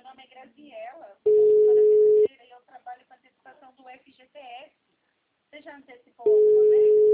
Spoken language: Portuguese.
nome é Graziella, sou professora financeira e eu trabalho com antecipação do FGTS. Você já antecipou alguma vez?